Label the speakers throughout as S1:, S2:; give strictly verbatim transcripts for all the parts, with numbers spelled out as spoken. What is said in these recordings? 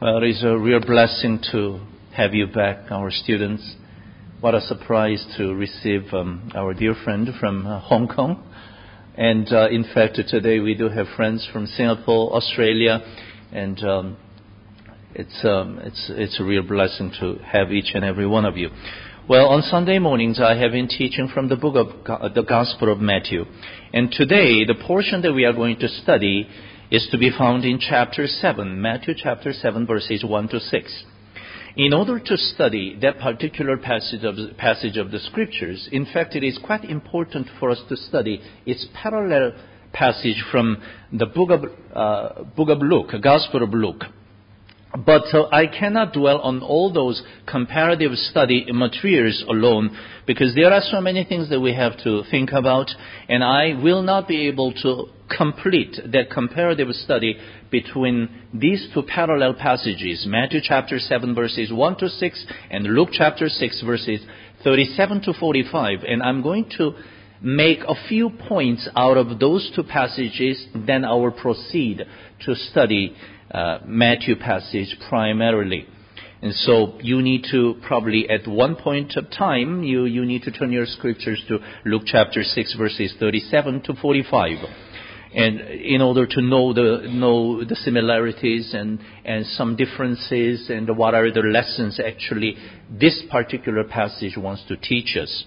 S1: Well, it is a real blessing to have you back, our students. What a surprise to receive um, our dear friend from uh, Hong Kong. And uh, in fact, today we do have friends from Singapore, Australia, and um, it's um, it's it's a real blessing to have each and every one of you. Well, on Sunday mornings, I have been teaching from the book of Go- the Gospel of Matthew. And today, the portion that we are going to study is to be found in chapter seven, Matthew chapter seven, verses one to six. In order to study that particular passage of, passage of the Scriptures, in fact, it is quite important for us to study its parallel passage from the book of, uh, book of Luke, Gospel of Luke. But uh, I cannot dwell on all those comparative study materials alone because there are so many things that we have to think about, and I will not be able to complete that comparative study between these two parallel passages, Matthew chapter seven verses one to six and Luke chapter six verses thirty-seven to forty-five. And I'm going to make a few points out of those two passages, then I will proceed to study Uh, Matthew passage primarily. And so you need to probably at one point of time, you, you need to turn your scriptures to Luke chapter six verses thirty-seven to forty-five. And in order to know the, know the similarities and, and some differences and what are the lessons actually this particular passage wants to teach us.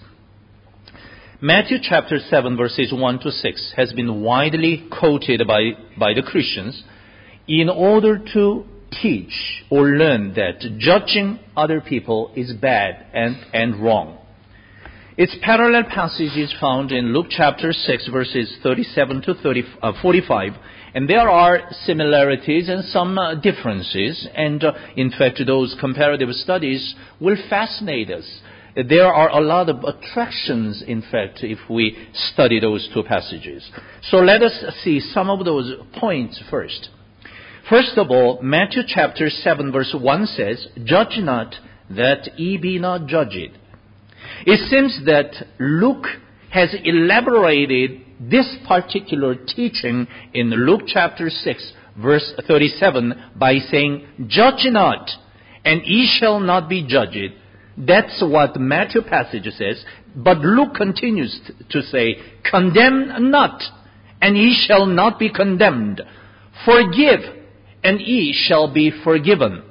S1: Matthew chapter seven verses one to six has been widely quoted by, by the Christians in order to teach or learn that judging other people is bad and, and wrong. Its parallel passage is found in Luke chapter six verses thirty-seven to forty-five, and there are similarities and some uh, differences, and uh, in fact those comparative studies will fascinate us. There are a lot of attractions, in fact, if we study those two passages. So let us see some of those points first. First of all, Matthew chapter seven verse one says, "Judge not, that ye be not judged." It seems that Luke has elaborated this particular teaching in Luke chapter six verse thirty-seven by saying, "Judge not, and ye shall not be judged." That's what Matthew passage says. But Luke continues to say, "Condemn not, and ye shall not be condemned. Forgive, and ye shall be forgiven."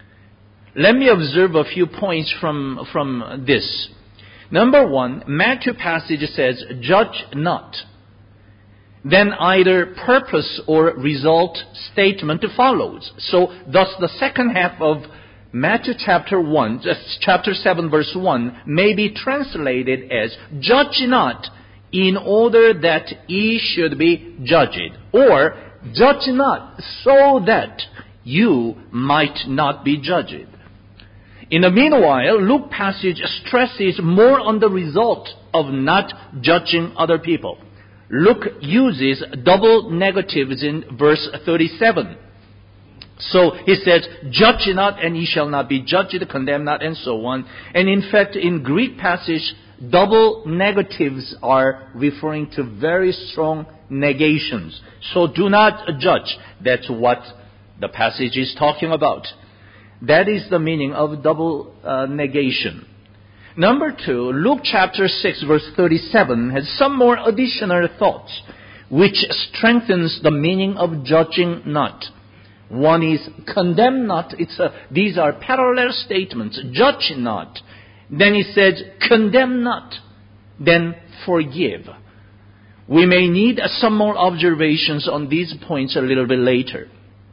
S1: Let me observe a few points from, from this. Number one, Matthew passage says, "Judge not." Then either purpose or result statement follows. So thus the second half of Matthew chapter one, chapter seven verse one may be translated as, "Judge not, in order that ye should be judged." Or, "Judge not, so that you might not be judged." In the meanwhile, Luke passage stresses more on the result of not judging other people. Luke uses double negatives in verse thirty-seven. So he says, "Judge not, and ye shall not be judged, condemn not," and so on. And in fact, in Greek passage, double negatives are referring to very strong negations. So do not judge. That's what the passage is talking about. That is the meaning of double uh, negation. Number two, Luke chapter six verse thirty-seven has some more additional thoughts which strengthens the meaning of judging not. One is condemn not. It's a, these are parallel statements. Judge not. Then he says condemn not. Then forgive. We may need some more observations on these points a little bit later.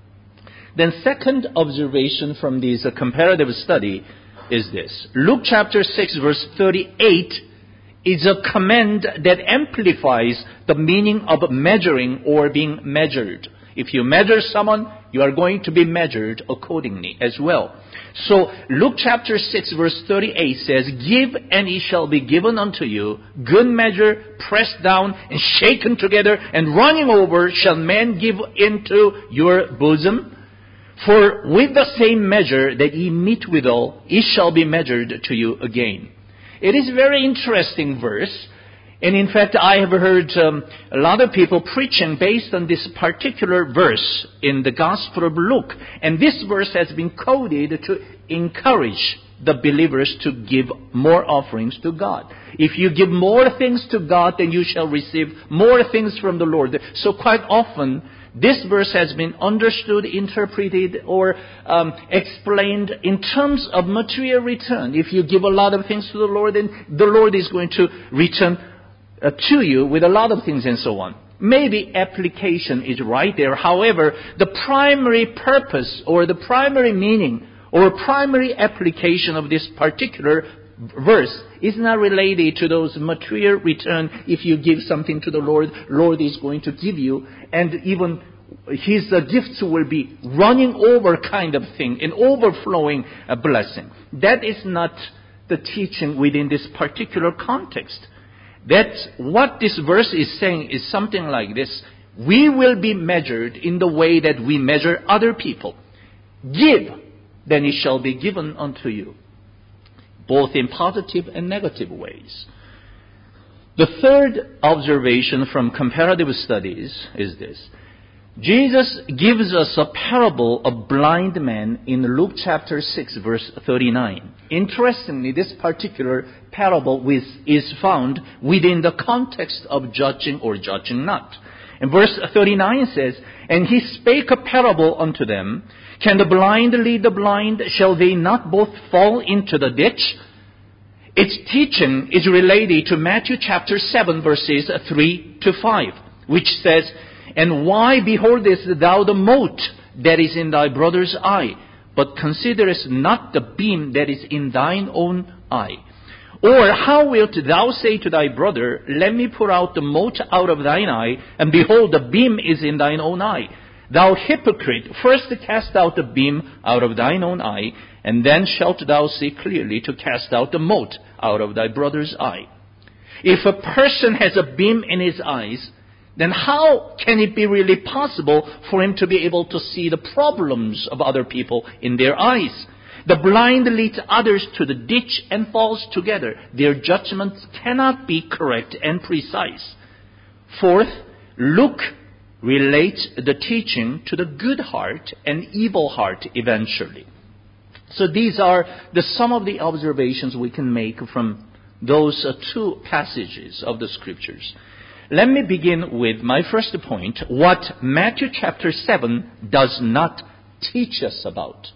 S1: Then second observation from this uh, comparative study is this. Luke chapter six verse thirty-eight is a command that amplifies the meaning of measuring or being measured. If you measure someone, you are going to be measured accordingly as well. So Luke chapter six verse thirty-eight says, "Give, and it shall be given unto you. Good measure, pressed down and shaken together, and running over shall men give into your bosom. For with the same measure that ye meet withal, it shall be measured to you again." It is a very interesting verse. And in fact, I have heard um, a lot of people preaching based on this particular verse in the Gospel of Luke. And this verse has been quoted to encourage the believers to give more offerings to God. If you give more things to God, then you shall receive more things from the Lord. So quite often, this verse has been understood, interpreted, or um, explained in terms of material return. If you give a lot of things to the Lord, then the Lord is going to return uh, to you with a lot of things and so on. Maybe application is right there. However, the primary purpose or the primary meaning or primary application of this particular verse is not related to those material return. If you give something to the Lord, Lord is going to give you, and even His uh, gifts will be running over kind of thing, an overflowing uh, blessing. That is not the teaching within this particular context. That's what this verse is saying is something like this. We will be measured in the way that we measure other people. Give, then it shall be given unto you, both in positive and negative ways. The third observation from comparative studies is this. Jesus gives us a parable of blind men in Luke chapter six, verse thirty-nine. Interestingly, this particular parable is found within the context of judging or judging not. And verse thirty-nine says, "And he spake a parable unto them, Can the blind lead the blind? Shall they not both fall into the ditch?" Its teaching is related to Matthew chapter seven, verses three to five, which says, "And why beholdest thou the mote that is in thy brother's eye, but considerest not the beam that is in thine own eye? Or how wilt thou say to thy brother, Let me put out the mote out of thine eye, and behold, the beam is in thine own eye? Thou hypocrite, first cast out the beam out of thine own eye, and then shalt thou see clearly to cast out the mote out of thy brother's eye." If a person has a beam in his eyes, then how can it be really possible for him to be able to see the problems of other people in their eyes? The blind leads others to the ditch and falls together. Their judgments cannot be correct and precise. Fourth, Luke relates the teaching to the good heart and evil heart eventually. So these are the some of the observations we can make from those uh, two passages of the Scriptures. Let me begin with my first point, what Matthew chapter seven does not teach us about.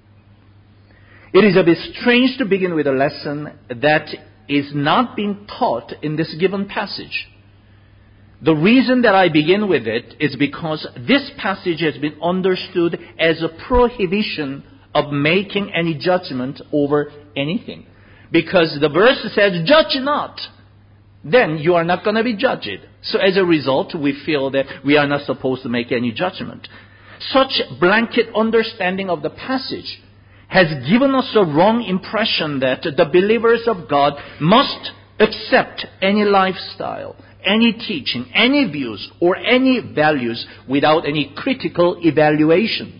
S1: It is a bit strange to begin with a lesson that is not being taught in this given passage. The reason that I begin with it is because this passage has been understood as a prohibition of making any judgment over anything. Because the verse says, "Judge not." Then you are not going to be judged. So as a result, we feel that we are not supposed to make any judgment. Such blanket understanding of the passage has given us a wrong impression that the believers of God must accept any lifestyle, any teaching, any views, or any values without any critical evaluations.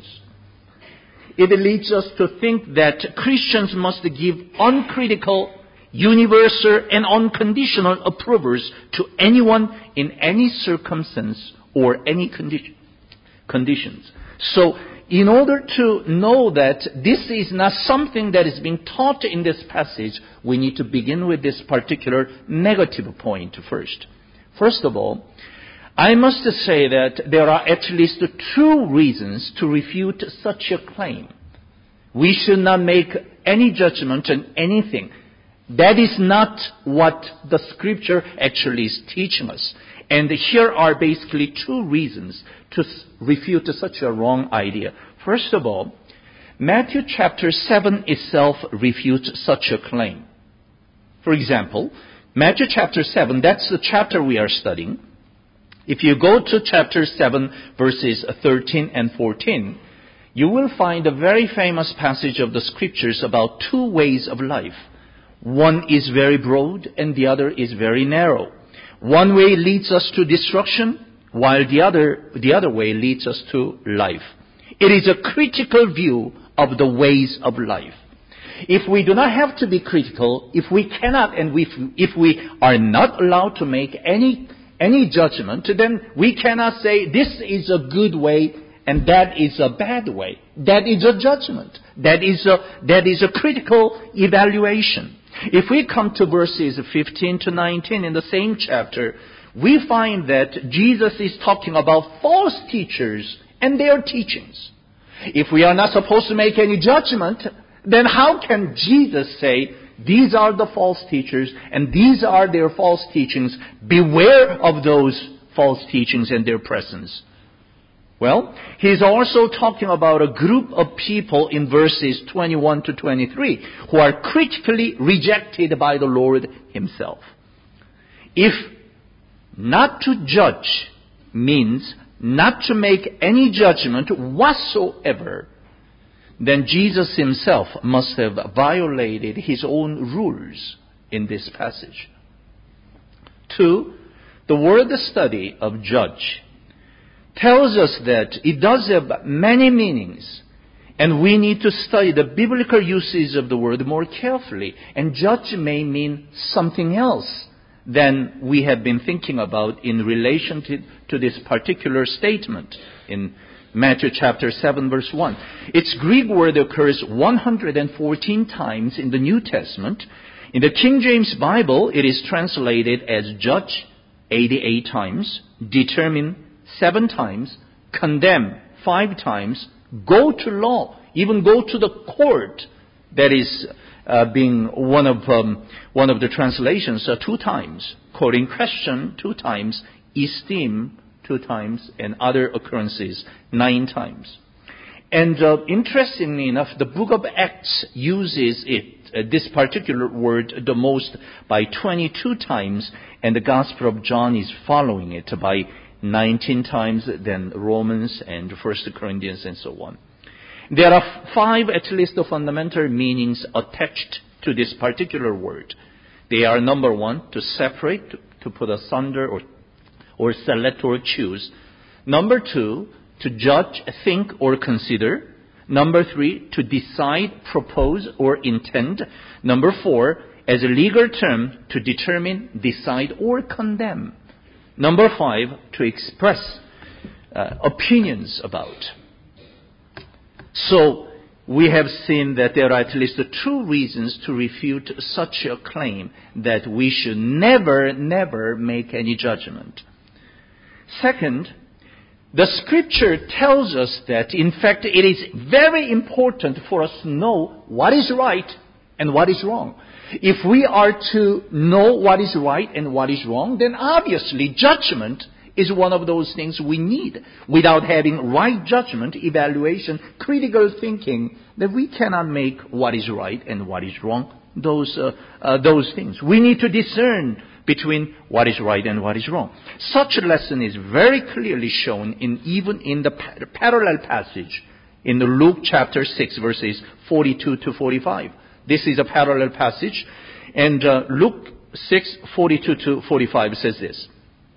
S1: It leads us to think that Christians must give uncritical, universal, and unconditional approvals to anyone in any circumstance or any condi- conditions. So, in order to know that this is not something that is being taught in this passage, we need to begin with this particular negative point first. First of all, I must say that there are at least two reasons to refute such a claim. We should not make any judgment on anything. That is not what the Scripture actually is teaching us. And here are basically two reasons to refute such a wrong idea. First of all, Matthew chapter seven itself refutes such a claim. For example, Matthew chapter seven, that's the chapter we are studying. If you go to chapter seven, verses thirteen and fourteen, you will find a very famous passage of the Scriptures about two ways of life. One is very broad and the other is very narrow. One way leads us to destruction, while the other, the other way leads us to life. It is a critical view of the ways of life. If we do not have to be critical, if we cannot and we, if we are not allowed to make any, any judgment, then we cannot say this is a good way and that is a bad way. That is a judgment. That is a, that is a critical evaluation. If we come to verses fifteen to nineteen in the same chapter, we find that Jesus is talking about false teachers and their teachings. If we are not supposed to make any judgment, then how can Jesus say, these are the false teachers and these are their false teachings. Beware of those false teachings and their presence. Well, he's also talking about a group of people in verses twenty-one to twenty-three who are critically rejected by the Lord himself. If not to judge means not to make any judgment whatsoever, then Jesus himself must have violated his own rules in this passage. Two, the word study of judge tells us that it does have many meanings, and we need to study the biblical uses of the word more carefully. And judge may mean something else than we have been thinking about in relation to, to this particular statement in Matthew chapter seven verse one. Its Greek word occurs one hundred fourteen times in the New Testament. In the King James Bible, it is translated as judge eighty-eight times, determine seven times, condemn five times, go to law, even go to the court. That is uh, being one of um, one of the translations uh, two times, quoting question two times, esteem two times, and other occurrences nine times. And uh, interestingly enough, the book of Acts uses it, uh, this particular word, the most by twenty-two times, and the Gospel of John is following it by nineteen times, then Romans and First Corinthians and so on. There are five at least the fundamental meanings attached to this particular word. They are, number one, to separate, to, to put asunder or, or select or choose. Number two, to judge, think or consider. Number three, to decide, propose or intend. Number four, as a legal term, to determine, decide or condemn. Number five, to express uh, opinions about. So, we have seen that there are at least two reasons to refute such a claim, that we should never, never make any judgment. Second, the Scripture tells us that, in fact, it is very important for us to know what is right and what is wrong. If we are to know what is right and what is wrong, then obviously judgment is one of those things we need. Without having right judgment, evaluation, critical thinking, then we cannot make what is right and what is wrong, those, uh, uh, those things. We need to discern between what is right and what is wrong. Such a lesson is very clearly shown in even in the pa- parallel passage in the Luke chapter six, verses forty-two to forty-five. This is a parallel passage, and uh, Luke six, forty-two to forty-five says this.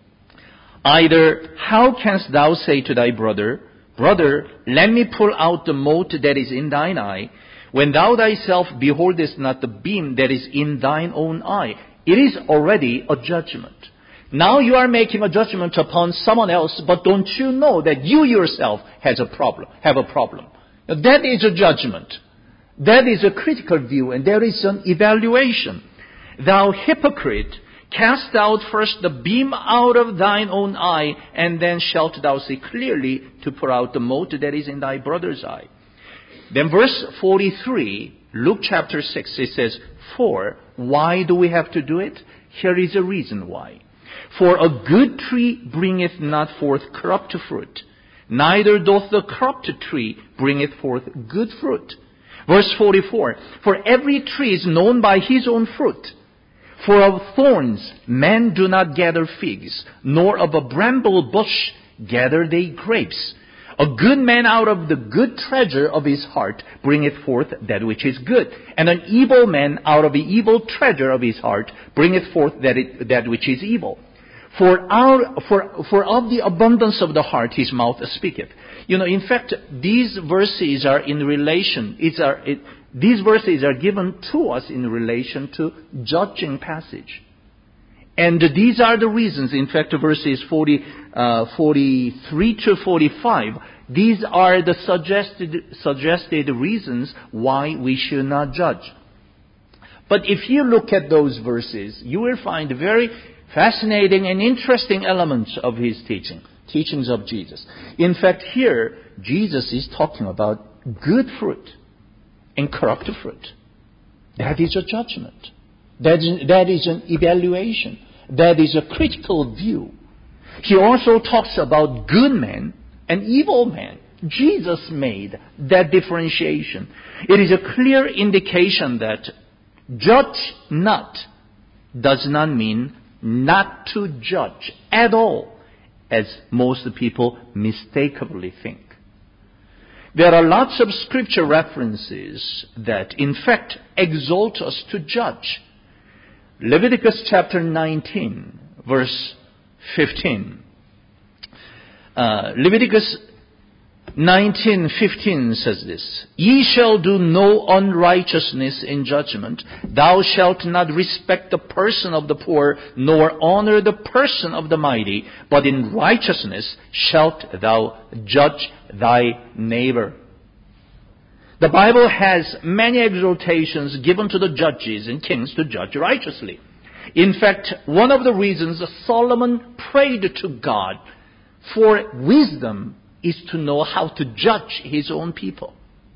S1: Either, how canst thou say to thy brother, Brother, let me pull out the mote that is in thine eye, when thou thyself beholdest not the beam that is in thine own eye? It is already a judgment. Now you are making a judgment upon someone else, but don't you know that you yourself has a problem, have a problem? Now, that is a judgment. That is a critical view, and there is an evaluation. Thou hypocrite, cast out first the beam out of thine own eye, and then shalt thou see clearly to pour out the mote that is in thy brother's eye. Then verse forty-three, Luke chapter six, it says, For, why do we have to do it? Here is a reason why. For a good tree bringeth not forth corrupt fruit, neither doth the corrupt tree bringeth forth good fruit. Verse forty-four, For every tree is known by his own fruit. For of thorns men do not gather figs, nor of a bramble bush gather they grapes. A good man out of the good treasure of his heart bringeth forth that which is good, and an evil man out of the evil treasure of his heart bringeth forth that, it, that which is evil. For, our, for, for of the abundance of the heart his mouth speaketh. You know, in fact, these verses are in relation. It's are, it, these verses are given to us in relation to judging passage. And these are the reasons, in fact, verses forty, uh, forty-three to forty-five, these are the suggested, suggested reasons why we should not judge. But if you look at those verses, you will find very fascinating and interesting elements of his teaching, teachings of Jesus. In fact, here, Jesus is talking about good fruit and corrupt fruit. That is a judgment. That is, that is an evaluation. That is a critical view. He also talks about good men and evil men. Jesus made that differentiation. It is a clear indication that judge not does not mean not to judge at all, as most people mistakenly think. There are lots of scripture references that, in fact, exhort us to judge. Leviticus chapter nineteen, verse fifteen. Uh, Leviticus nineteen fifteen says this, Ye shall do no unrighteousness in judgment. Thou shalt not respect the person of the poor, nor honor the person of the mighty, but in righteousness shalt thou judge thy neighbor. The Bible has many exhortations given to the judges and kings to judge righteously. In fact, one of the reasons Solomon prayed to God for wisdom is to know how to judge his own people.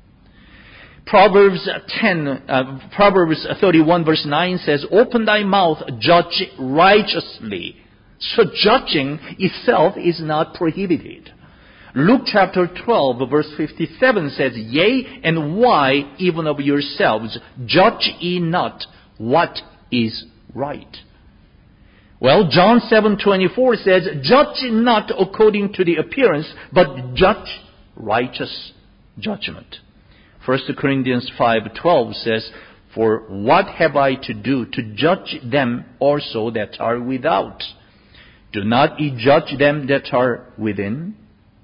S1: Proverbs ten, uh, Proverbs thirty-one verse nine says, Open thy mouth, judge righteously. So judging itself is not prohibited. Luke chapter twelve verse fifty-seven says, Yea, and why even of yourselves judge ye not what is right? Well, John seven twenty-four says, Judge not according to the appearance, but judge righteous judgment. First Corinthians five twelve says, For what have I to do to judge them also that are without? Do not ye judge them that are within?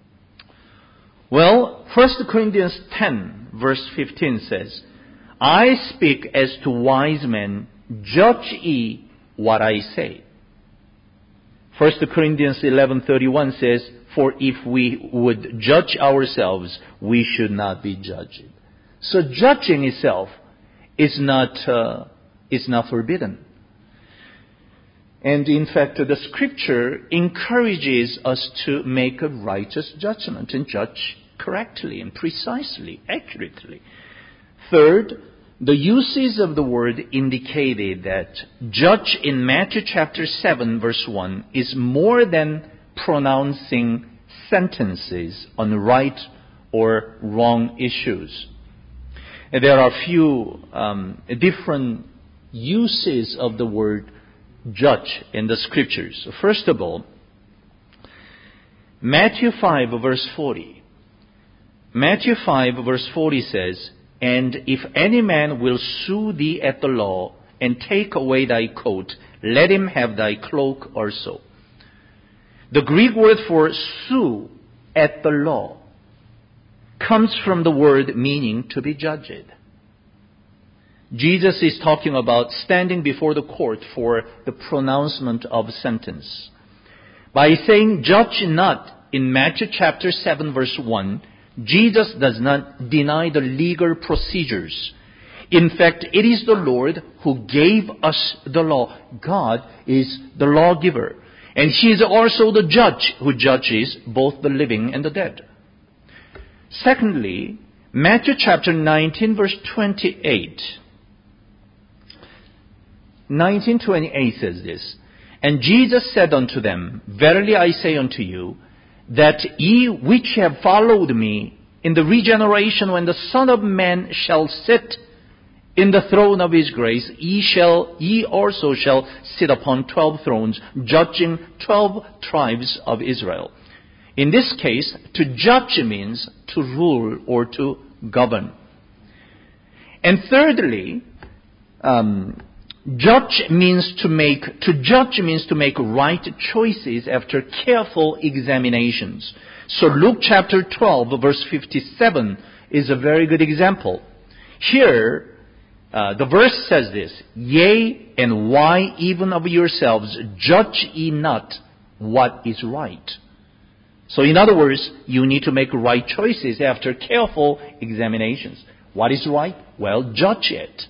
S1: Well, First Corinthians ten verse fifteen says, I speak as to wise men, judge ye what I say. First Corinthians eleven thirty-one says, For if we would judge ourselves, we should not be judged. So judging itself is not uh, is not forbidden. And in fact, the Scripture encourages us to make a righteous judgment and judge correctly and precisely, accurately. Third, the uses of the word indicated that judge in Matthew chapter seven verse one is more than pronouncing sentences on right or wrong issues. And there are a few um, different uses of the word judge in the scriptures. First of all, Matthew five verse forty. Matthew five verse forty says, And if any man will sue thee at the law, and take away thy coat, let him have thy cloak also. The Greek word for sue at the law comes from the word meaning to be judged. Jesus is talking about standing before the court for the pronouncement of sentence. By saying judge not in Matthew chapter seven verse one, Jesus does not deny the legal procedures. In fact, it is the Lord who gave us the law. God is the lawgiver. And He is also the judge who judges both the living and the dead. Secondly, Matthew chapter nineteen verse twenty-eight. nineteen twenty-eight says this, And Jesus said unto them, Verily I say unto you, that ye which have followed me in the regeneration when the Son of Man shall sit in the throne of His grace, ye shall, ye also shall sit upon twelve thrones, judging twelve tribes of Israel. In this case, to judge means to rule or to govern. And thirdly, um, Judge means to make, to judge means to make right choices after careful examinations. So Luke chapter twelve verse fifty-seven is a very good example. Here, uh, the verse says this, yea, and why even of yourselves judge ye not what is right? So in other words, you need to make right choices after careful examinations. What is right? Well, judge it.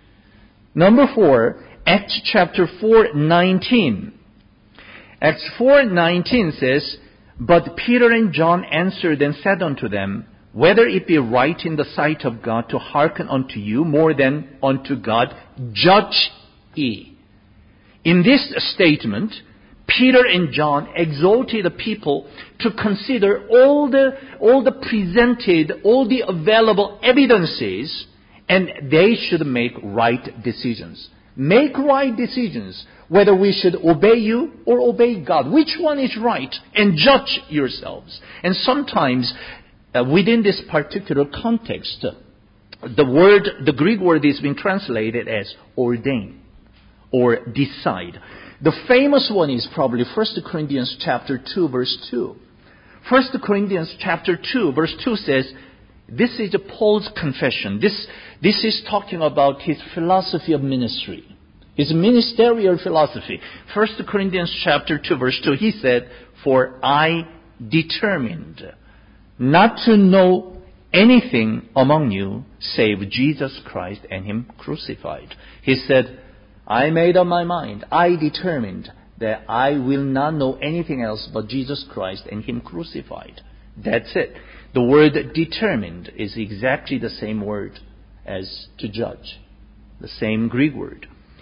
S1: Number four, Acts chapter four, nineteen. Acts four, nineteen says, but Peter and John answered and said unto them, whether it be right in the sight of God to hearken unto you more than unto God, judge ye. In this statement, Peter and John exhorted the people to consider all the, all the presented, all the available evidences, and they should make right decisions. Make right decisions, whether we should obey you or obey God. Which one is right? And judge yourselves. And sometimes, uh, within this particular context, uh, the word, the Greek word is being translated as ordain or decide. The famous one is probably First Corinthians chapter two, verse two. First Corinthians chapter two, verse two says, this is Paul's confession. This, this is talking about his philosophy of ministry, his ministerial philosophy. First Corinthians chapter two, verse two, he said, for I determined not to know anything among you save Jesus Christ and Him crucified. He said, I made up my mind. I determined that I will not know anything else but Jesus Christ and Him crucified. That's it. The word determined is exactly the same word as to judge. The same Greek word.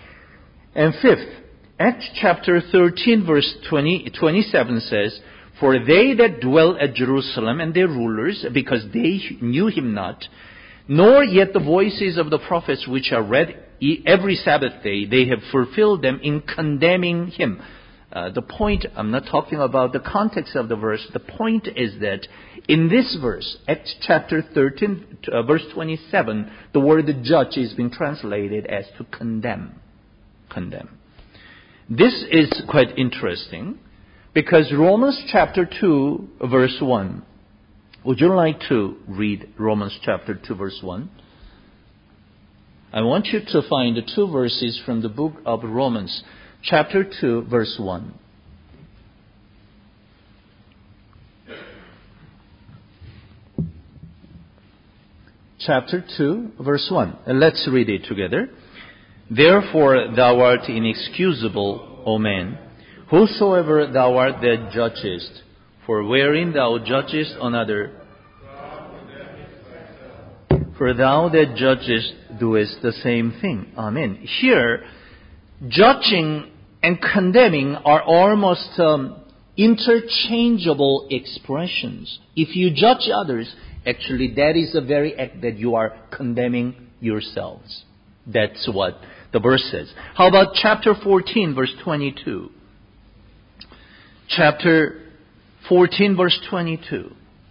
S1: And fifth, Acts chapter thirteen verse twenty, twenty-seven says, for they that dwell at Jerusalem and their rulers, because they knew Him not, nor yet the voices of the prophets which are read every Sabbath day, they have fulfilled them in condemning Him. Uh, the point, I'm not talking about the context of the verse. The point is that in this verse, Acts chapter thirteen, uh, verse twenty-seven, the word judge is being translated as to condemn. Condemn. This is quite interesting because Romans chapter two, verse one. Would you like to read Romans chapter two, verse one? I want you to find the two verses from the book of Romans, chapter two, verse one. Chapter two, verse one. Let's read it together. Therefore thou art inexcusable, O man, whosoever thou art that judgest, for wherein thou judgest another, for thou that judgest doest the same thing. Amen. Here, judging and condemning are almost um, interchangeable expressions. If you judge others, actually that is the very act that you are condemning yourselves. That's what the verse says. How about chapter fourteen, verse twenty-two? Chapter fourteen, verse twenty-two.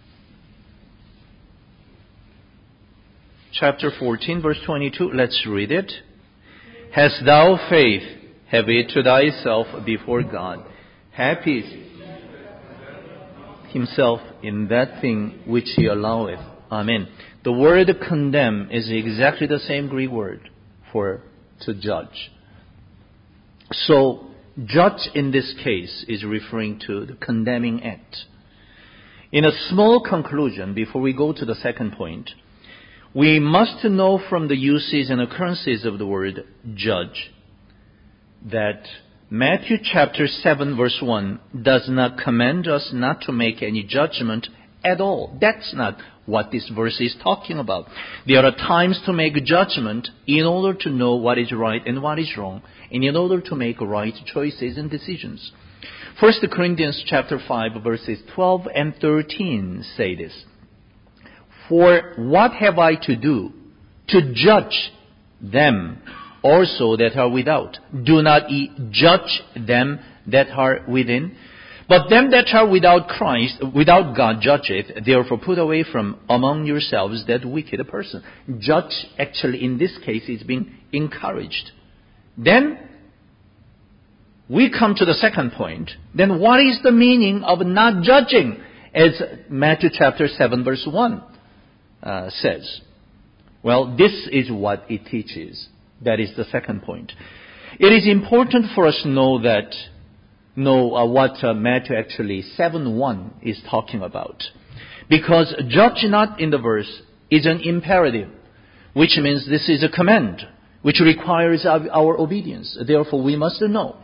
S1: Chapter fourteen, verse twenty-two. Let's read it. Hast thou faith, have it to thyself before God. Happy Himself in that thing which He alloweth. Amen. The word condemn is exactly the same Greek word for to judge. So, judge in this case is referring to the condemning act. In a small conclusion, before we go to the second point, we must know from the uses and occurrences of the word judge that Matthew chapter seven verse one does not command us not to make any judgment at all. That's not what this verse is talking about. There are times to make judgment in order to know what is right and what is wrong, and in order to make right choices and decisions. First Corinthians chapter five verses twelve and thirteen say this. For what have I to do to judge them also that are without? Do not ye judge them that are within? But them that are without Christ, without God judgeth, therefore put away from among yourselves that wicked person. Judge actually in this case is being encouraged. Then we come to the second point. Then what is the meaning of not judging? As Matthew chapter seven verse one uh, says. Well, this is what it teaches. That is the second point. It is important for us to know that, know uh, what uh, Matthew actually seven one is talking about. Because judge not in the verse is an imperative, which means this is a command, which requires our, our obedience. Therefore, we must know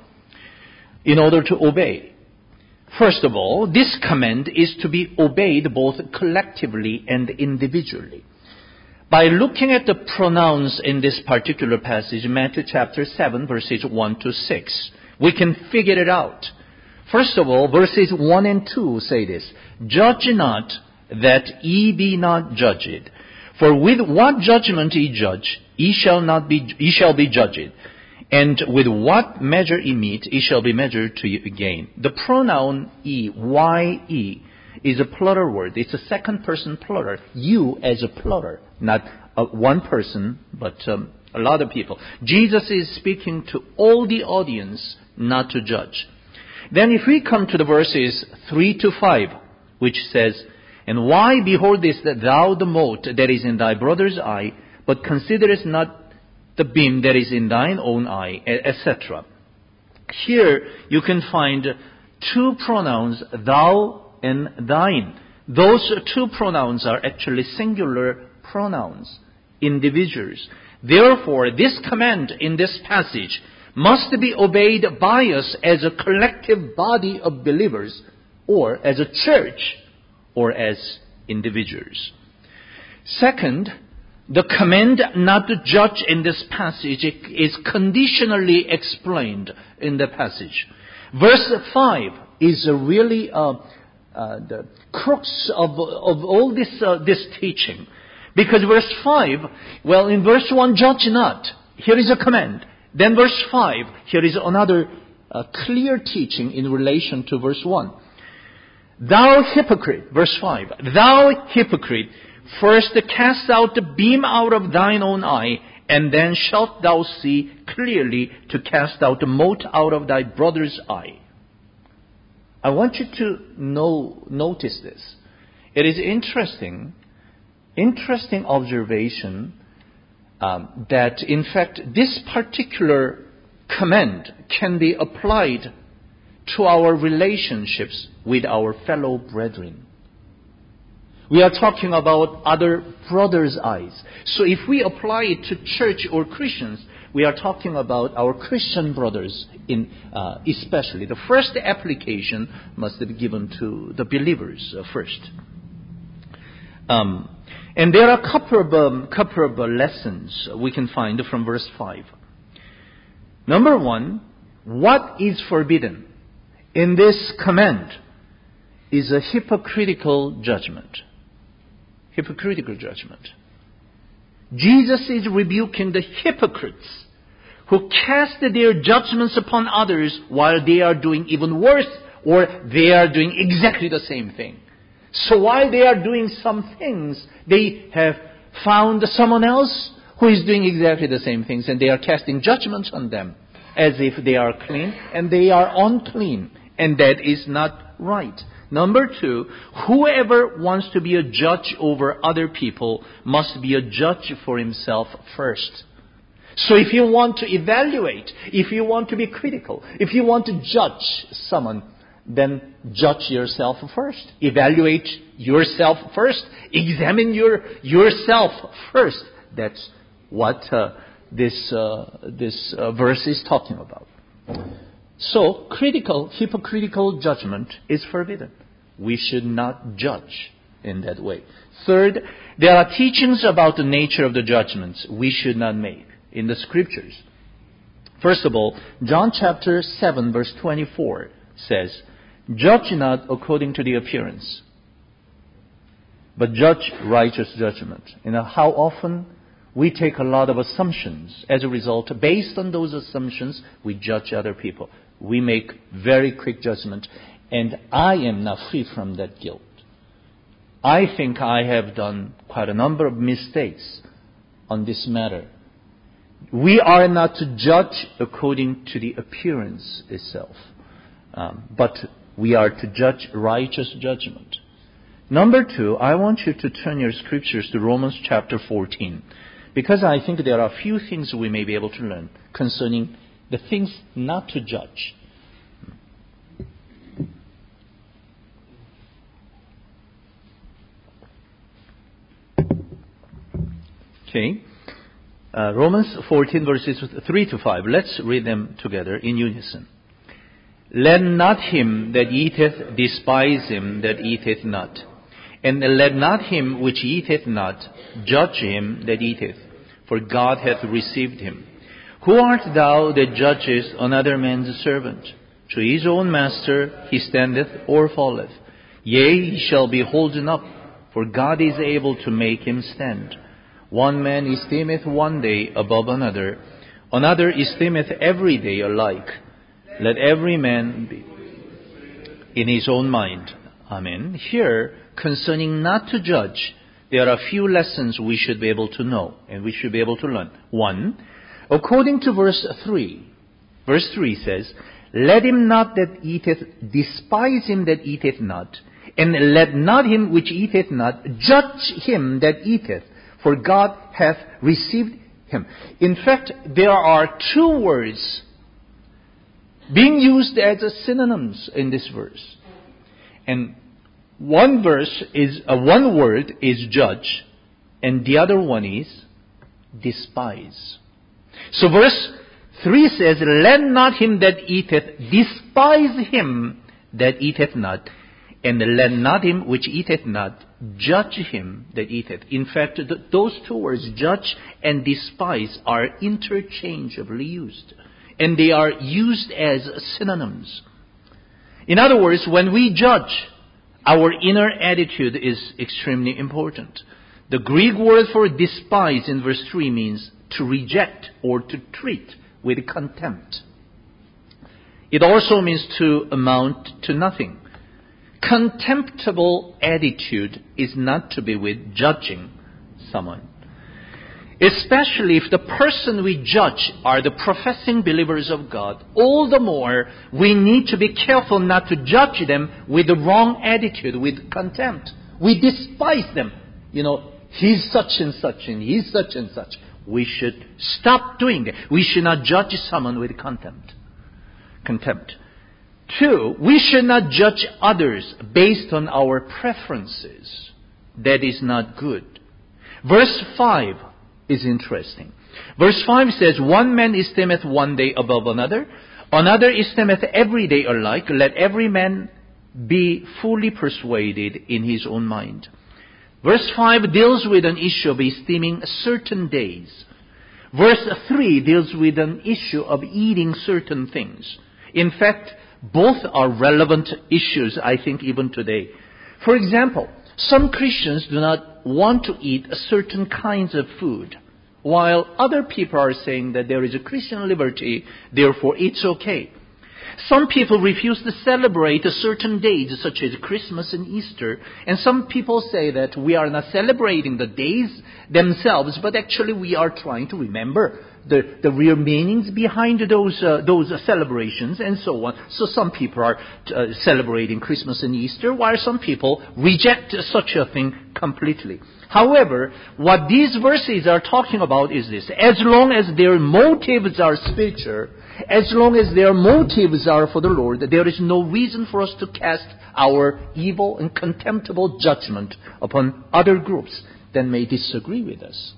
S1: in order to obey. First of all, this command is to be obeyed both collectively and individually. By looking at the pronouns in this particular passage, Matthew chapter seven, verses one to six, we can figure it out. First of all, verses one and two say this: Judge not, that ye be not judged. For with what judgment ye judge, ye shall not be, ye shall be judged. And with what measure ye meet, ye shall be measured to you again. The pronoun ye, Y-E, is a plural word. It's a second person plural. You as a plural, not uh, one person, but um, a lot of people. Jesus is speaking to all the audience, not to judge. Then if we come to the verses three to five, which says, And why beholdest thou the mote that is in thy brother's eye, but considerest not the beam that is in thine own eye, et cetera. Here you can find two pronouns, thou and thine. Those two pronouns are actually singular pronouns, individuals. Therefore, this command in this passage must be obeyed by us as a collective body of believers, or as a church, or as individuals. Second, the command not to judge in this passage is conditionally explained in the passage. Verse five is really uh, uh, the crux of, of all this, uh, this teaching. Because verse five, well, in verse one, judge not. Here is a command. Then verse five, here is another uh, clear teaching in relation to verse one. Thou hypocrite, verse five, thou hypocrite, first cast out the beam out of thine own eye, and then shalt thou see clearly to cast out the mote out of thy brother's eye. I want you to know, notice this. It is interesting, interesting observation um, that in fact this particular command can be applied to our relationships with our fellow brethren. We are talking about other brothers' eyes. So if we apply it to church or Christians, we are talking about our Christian brothers, in uh, especially. The first application must be given to the believers uh, first. Um, and there are a couple of, um, couple of uh, lessons we can find from verse five. Number one, what is forbidden in this command is a hypocritical judgment. Hypocritical judgment. Jesus is rebuking the hypocrites who cast their judgments upon others while they are doing even worse, or they are doing exactly the same thing. So while they are doing some things, they have found someone else who is doing exactly the same things, and they are casting judgments on them as if they are clean and they are unclean. And that is not right. Number two, whoever wants to be a judge over other people must be a judge for himself first. So if you want to evaluate, if you want to be critical, if you want to judge someone, then judge yourself first. Evaluate yourself first. Examine your yourself first. That's what uh, this uh, this uh, verse is talking about. So, critical, hypocritical judgment is forbidden. We should not judge in that way. Third, there are teachings about the nature of the judgments we should not make in the scriptures. First of all, John chapter seven verse twenty-four says, Judge not according to the appearance, but judge righteous judgment. You know, how often we take a lot of assumptions. As a result, based on those assumptions, we judge other people. We make very quick judgment, and I am not free from that guilt. I think I have done quite a number of mistakes on this matter. We are not to judge according to the appearance itself, um, but we are to judge righteous judgment. Number two, I want you to turn your scriptures to Romans chapter fourteen. because I think there are a few things we may be able to learn concerning the things not to judge. Okay. Uh, Romans fourteen verses three to five. Let's read them together in unison. Let not him that eateth despise him that eateth not. And let not him which eateth not judge him that eateth, for God hath received him. Who art thou that judgest another man's servant? To his own master he standeth or falleth. Yea, he shall be holden up, for God is able to make him stand. One man esteemeth one day above another, another esteemeth every day alike. Let every man be in his own mind. Amen. Here, concerning not to judge, there are a few lessons we should be able to know and we should be able to learn. One, according to verse three, verse three says, let him not that eateth despise him that eateth not, and let not him which eateth not judge him that eateth, for God hath received him. In fact, there are two words being used as synonyms in this verse. And one verse is, uh, one word is judge, and the other one is despise. So verse three says, let not him that eateth despise him that eateth not, and let not him which eateth not judge him that eateth. In fact, th- those two words, judge and despise, are interchangeably used. And they are used as synonyms. In other words, when we judge, our inner attitude is extremely important. The Greek word for despise in verse three means to reject or to treat with contempt. It also means to amount to nothing. Contemptible attitude is not to be with judging someone. Especially if the person we judge are the professing believers of God, all the more we need to be careful not to judge them with the wrong attitude, with contempt. We despise them. You know, he's such and such and he's such and such. We should stop doing that. We should not judge someone with contempt. Contempt. Two, we should not judge others based on our preferences. That is not good. Verse five is interesting. Verse five says, one man esteemeth one day above another, another esteemeth every day alike. Let every man be fully persuaded in his own mind. Verse five deals with an issue of esteeming certain days. Verse three deals with an issue of eating certain things. In fact, both are relevant issues, I think, even today. For example, some Christians do not want to eat certain kinds of food, while other people are saying that there is a Christian liberty, therefore it's okay. Some people refuse to celebrate certain days such as Christmas and Easter, and some people say that we are not celebrating the days themselves, but actually we are trying to remember the, the real meanings behind those uh, those uh, celebrations and so on. So some people are uh, celebrating Christmas and Easter, while some people reject such a thing completely. However, what these verses are talking about is this: as long as their motives are spiritual, as long as their motives are for the Lord, there is no reason for us to cast our evil and contemptible judgment upon other groups that may disagree with us.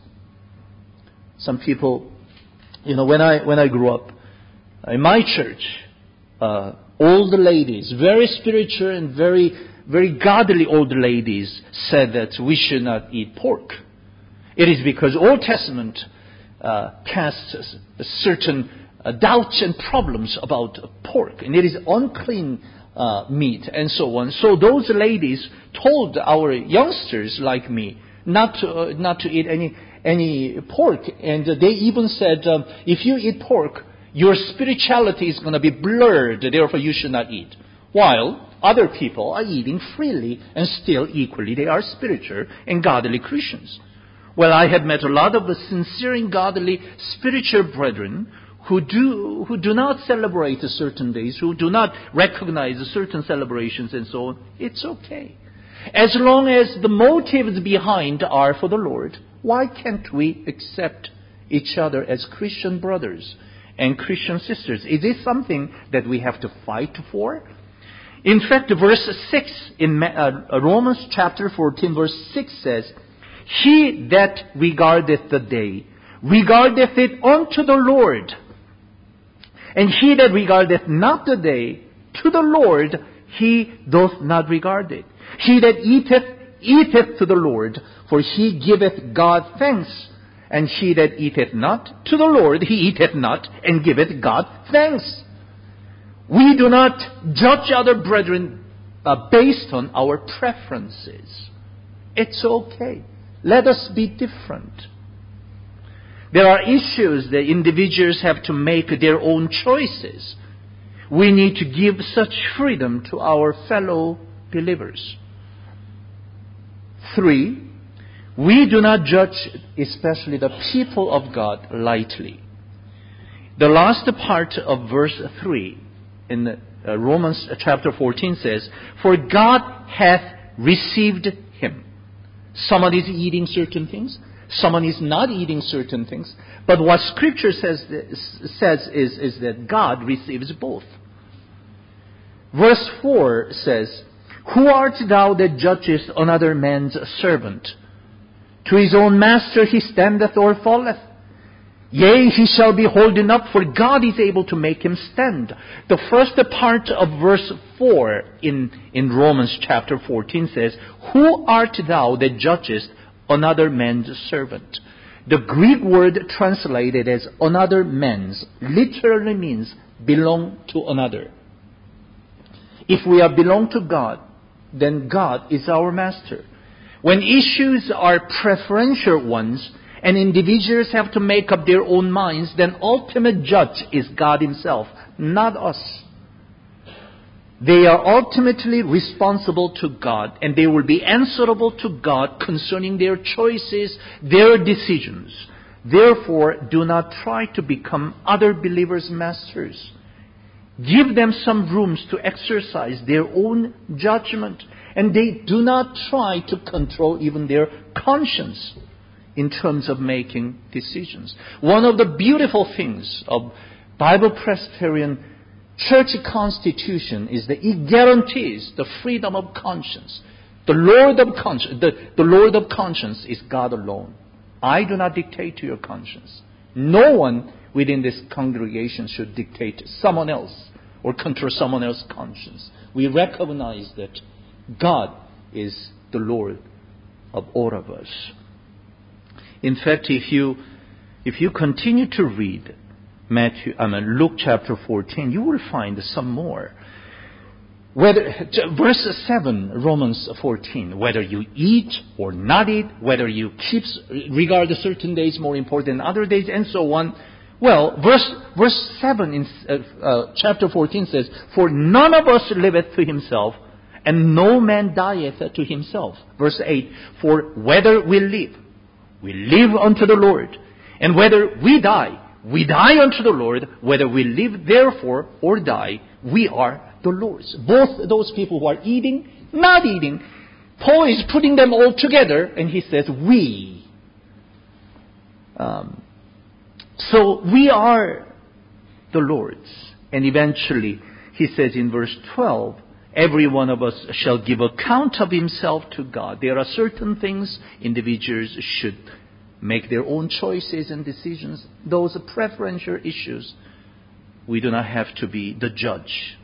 S1: Some people, you know, when I when I grew up, in my church, uh, old ladies, very spiritual and very very godly old ladies, said that we should not eat pork. It is because Old Testament uh, casts certain uh, doubts and problems about pork, and it is unclean uh, meat and so on. So those ladies told our youngsters like me not to uh, not to eat any any pork, and they even said, um, if you eat pork, your spirituality is going to be blurred, therefore you should not eat. While other people are eating freely and still equally they are spiritual and godly Christians. Well, I have met a lot of the sincere and godly spiritual brethren who do who do not celebrate certain days, who do not recognize certain celebrations and so on. It's okay. As long as the motives behind are for the Lord, Why can't we accept each other as Christian brothers and Christian sisters? Is this something that we have to fight for? In fact, verse six in Romans chapter fourteen, verse six says, "He that regardeth the day, regardeth it unto the Lord. And he that regardeth not the day, to the Lord he doth not regard it. He that eateth, eateth to the Lord, for he giveth God thanks. And he that eateth not, to the Lord he eateth not, and giveth God thanks." We do not judge other brethren uh, based on our preferences. It's okay. Let us be different. There are issues that individuals have to make their own choices. We need to give such freedom to our fellow believers. Three, we do not judge, especially the people of God, lightly. The last part of verse three in uh, Romans chapter fourteen says, "For God hath received him." Someone is eating certain things. Someone is not eating certain things. But what Scripture says, says is, is that God receives both. Verse four says, "Who art thou that judgest another man's servant? To his own master he standeth or falleth. Yea, he shall be holden up, for God is able to make him stand." The first part of verse four in, in Romans chapter fourteen says, "Who art thou that judgest another man's servant?" The Greek word translated as another man's literally means belong to another. If we are belong to God, then God is our master. When issues are preferential ones, and individuals have to make up their own minds, then ultimate judge is God himself, not us. They are ultimately responsible to God, and they will be answerable to God concerning their choices, their decisions. Therefore, do not try to become other believers' masters. Give them some rooms to exercise their own judgment, and they do not try to control even their conscience in terms of making decisions. One of the beautiful things of Bible Presbyterian Church Constitution is that it guarantees the freedom of conscience. The Lord of conscience, the, the Lord of conscience is God alone. I do not dictate to your conscience. No one within this congregation should dictate to someone else or control someone else's conscience. We recognize that God is the Lord of all of us. In fact, if you if you continue to read Matthew, I mean Luke chapter fourteen, you will find some more. Whether verse seven, Romans fourteen, whether you eat or not eat, whether you keep regard certain days more important than other days, and so on. Well, verse verse seven in uh, uh, chapter fourteen says, "For none of us liveth to himself, and no man dieth to himself." Verse eight, "For whether we live, we live unto the Lord, and whether we die, we die unto the Lord. Whether we live therefore or die, we are the Lord's." Both those people who are eating, not eating, Paul is putting them all together, and he says, we. Um, so we are the Lord's. And eventually, he says in verse twelve, "Every one of us shall give account of himself to God." There are certain things individuals should make their own choices and decisions. Those are preferential issues. We do not have to be the judge.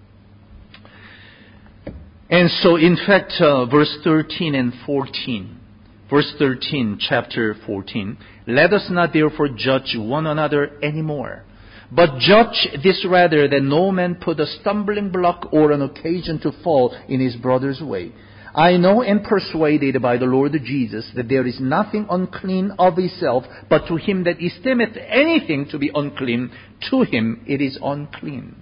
S1: And so, in fact, uh, verse thirteen and fourteen, verse thirteen, chapter fourteen, "Let us not therefore judge one another anymore, but judge this rather, that no man put a stumbling block or an occasion to fall in his brother's way. I know and persuaded by the Lord Jesus that there is nothing unclean of itself, but to him that esteemeth anything to be unclean, to him it is unclean."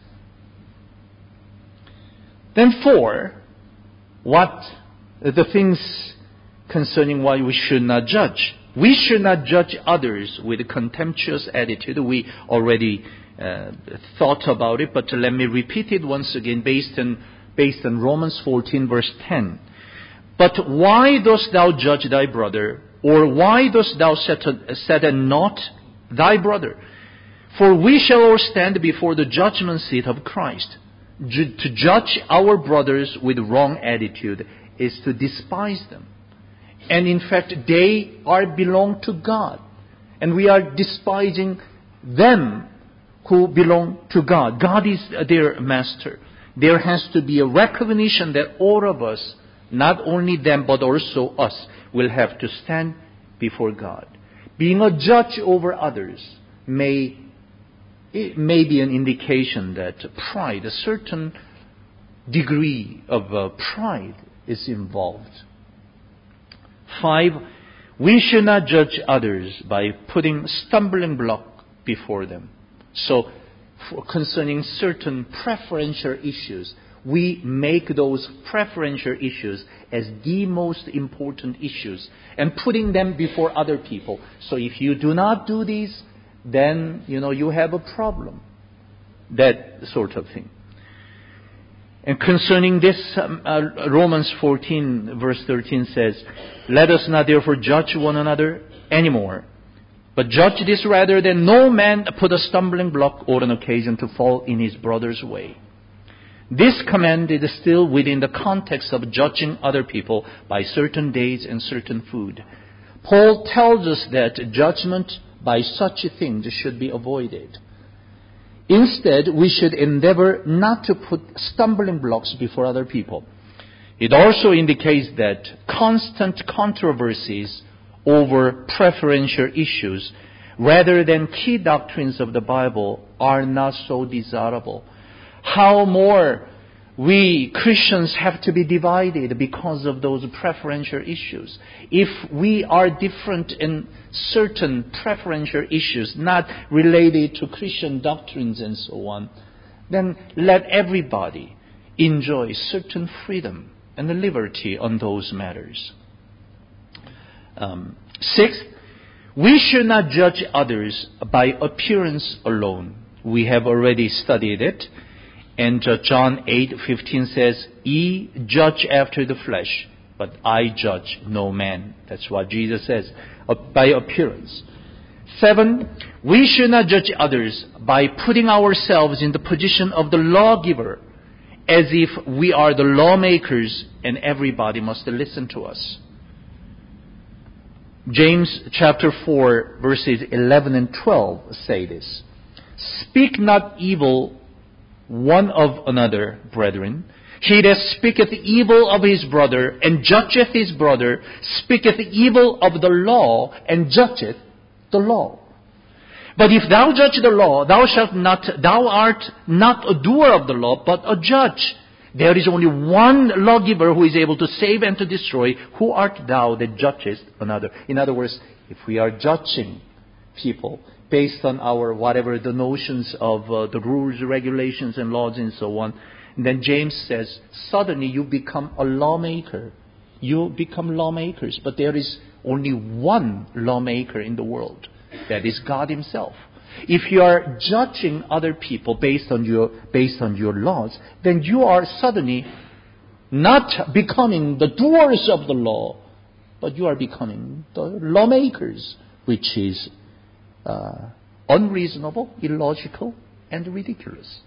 S1: Then four, what the things concerning why we should not judge. We should not judge others with a contemptuous attitude. We already uh, thought about it, but let me repeat it once again based on, based on Romans fourteen verse ten. "But why dost thou judge thy brother? Or why dost thou set a, set a naught thy brother? For we shall all stand before the judgment seat of Christ. Ju- to judge our brothers with wrong attitude is to despise them. And in fact, they are belong to God. And we are despising them who belong to God. God is their master. There has to be a recognition that all of us, not only them but also us, will have to stand before God. Being a judge over others may, it may be an indication that pride, a certain degree of uh, pride is involved. Five, we should not judge others by putting stumbling block before them. So, for concerning certain preferential issues, we make those preferential issues as the most important issues and putting them before other people. So if you do not do these, then, you know, you have a problem. That sort of thing. And concerning this, um, uh, Romans fourteen verse thirteen says, let us not therefore judge one another anymore, but judge this rather, that no man put a stumbling block or an occasion to fall in his brother's way. This command is still within the context of judging other people by certain days and certain food. Paul tells us that judgment by such things should be avoided. Instead, we should endeavor not to put stumbling blocks before other people. It also indicates that constant controversies over preferential issues rather than key doctrines of the Bible are not so desirable. How more we Christians have to be divided because of those preferential issues. If we are different in certain preferential issues, not related to Christian doctrines and so on, then let everybody enjoy certain freedom and liberty on those matters. Um, sixth, we should not judge others by appearance alone. We have already studied it. And uh, John eight fifteen says, ye judge after the flesh, but I judge no man. That's what Jesus says, uh, by appearance. Seven, we should not judge others by putting ourselves in the position of the lawgiver, as if we are the lawmakers and everybody must listen to us. James chapter four verses eleven and twelve say this. Speak not evil one of another, brethren. He that speaketh evil of his brother and judgeth his brother speaketh evil of the law and judgeth the law. But if thou judge the law, thou shalt not, thou art not a doer of the law, but a judge. There is only one lawgiver who is able to save and to destroy. Who art thou that judgest another? In other words, if we are judging people based on our whatever the notions of uh, the rules, regulations, and laws and so on, and then James says, suddenly you become a lawmaker. You become lawmakers, but there is only one lawmaker in the world. That is God Himself. If you are judging other people based on your based on your laws, then you are suddenly not becoming the doers of the law, but you are becoming the lawmakers, which is Uh, unreasonable, illogical, and ridiculous.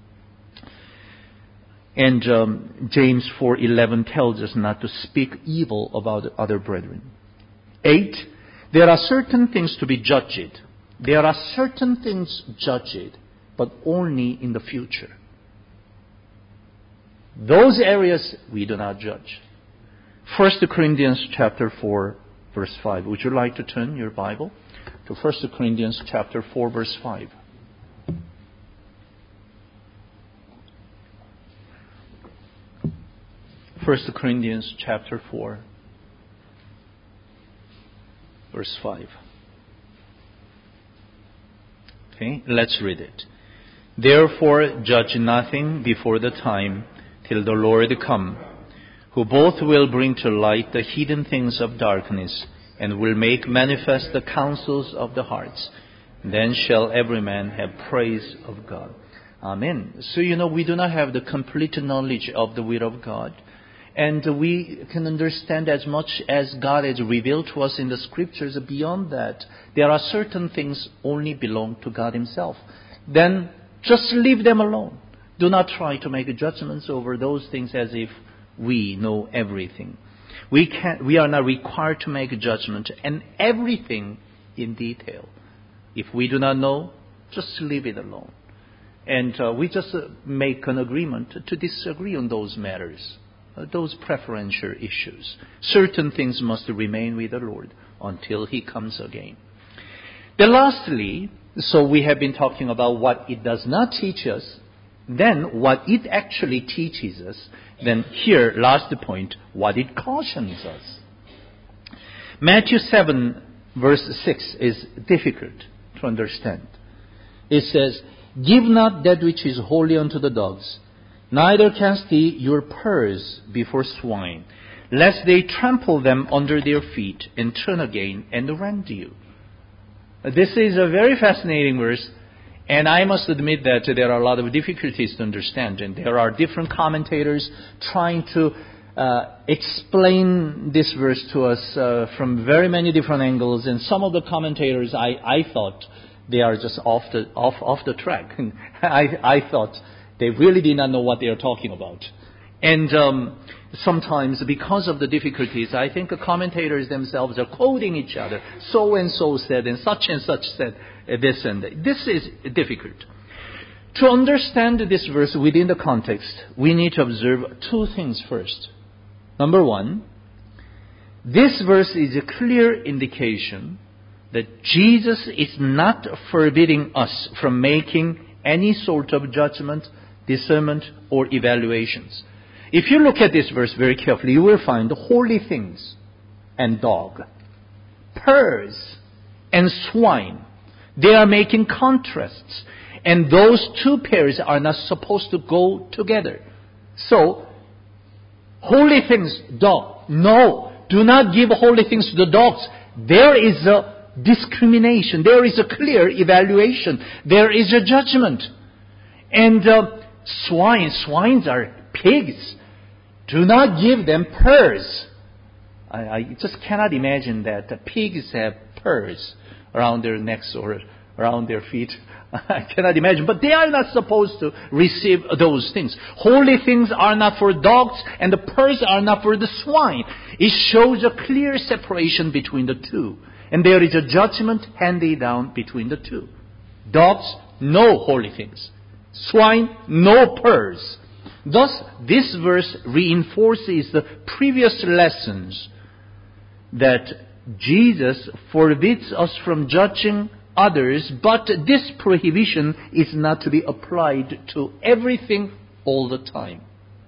S1: And um, James four eleven tells us not to speak evil about other brethren. Eight, there are certain things to be judged. There are certain things judged, but only in the future. Those areas we do not judge. First Corinthians chapter four, verse five. Would you like to turn your Bible to First Corinthians chapter four, verse five. First Corinthians chapter four, verse five. Okay, let's read it. Therefore judge nothing before the time till the Lord come, who both will bring to light the hidden things of darkness, and will make manifest the counsels of the hearts. Then shall every man have praise of God. Amen. So, you know, we do not have the complete knowledge of the will of God. And we can understand as much as God has revealed to us in the Scriptures. Beyond that, there are certain things only belong to God Himself. Then just leave them alone. Do not try to make judgments over those things as if we know everything. We can, we are not required to make a judgment and everything in detail. If we do not know, just leave it alone. And uh, we just uh, make an agreement to disagree on those matters, uh, those preferential issues. Certain things must remain with the Lord until He comes again. Then lastly, so we have been talking about what it does not teach us, then what it actually teaches us, then here, last point, what it cautions us. Matthew seven verse six is difficult to understand. It says, "Give not that which is holy unto the dogs, neither cast ye your pearls before swine, lest they trample them under their feet, and turn again and rend you." This is a very fascinating verse, and I must admit that there are a lot of difficulties to understand, and there are different commentators trying to uh, explain this verse to us uh, from very many different angles, and some of the commentators I, I thought they are just off the off off the track. I I thought they really did not know what they are talking about. And um, sometimes, because of the difficulties, I think the commentators themselves are quoting each other. So and so said, and such and such said this and that. This is difficult. To understand this verse within the context, we need to observe two things first. Number one, this verse is a clear indication that Jesus is not forbidding us from making any sort of judgment, discernment, or evaluations. If you look at this verse very carefully, you will find holy things and dog, pearls and swine. They are making contrasts. And those two pairs are not supposed to go together. So, holy things, dog. No, do not give holy things to the dogs. There is a discrimination. There is a clear evaluation. There is a judgment. And uh, swine, swines are pigs. Do not give them pearls. I, I just cannot imagine that the pigs have pearls around their necks or around their feet. I cannot imagine. But they are not supposed to receive those things. Holy things are not for dogs, and the pearls are not for the swine. It shows a clear separation between the two. And there is a judgment handed down between the two. Dogs, no holy things. Swine, no pearls. Thus, this verse reinforces the previous lessons that Jesus forbids us from judging others, but this prohibition is not to be applied to everything all the time.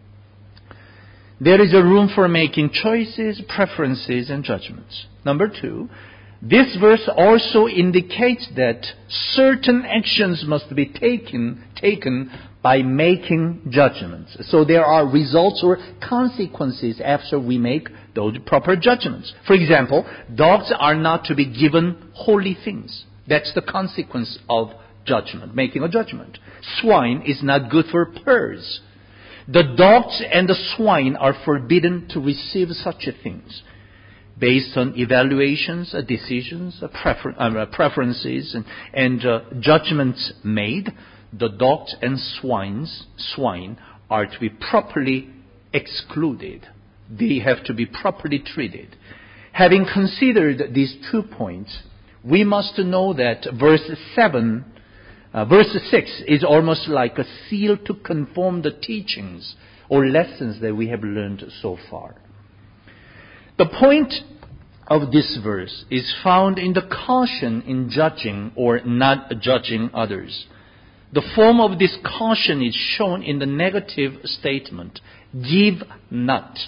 S1: There is a room for making choices, preferences, and judgments. Number two, this verse also indicates that certain actions must be taken, taken by making judgments. So there are results or consequences after we make those proper judgments. For example, dogs are not to be given holy things. That's the consequence of judgment, making a judgment. Swine is not good for pearls. The dogs and the swine are forbidden to receive such things. Based on evaluations, uh, decisions, uh, prefer- uh, preferences, and, and uh, judgments made, the dogs and swines, swine are to be properly excluded. They have to be properly treated. Having considered these two points, we must know that verse seven, uh, verse six is almost like a seal to confirm the teachings or lessons that we have learned so far. The point of this verse is found in the caution in judging or not judging others. The form of this caution is shown in the negative statement, "Give not,"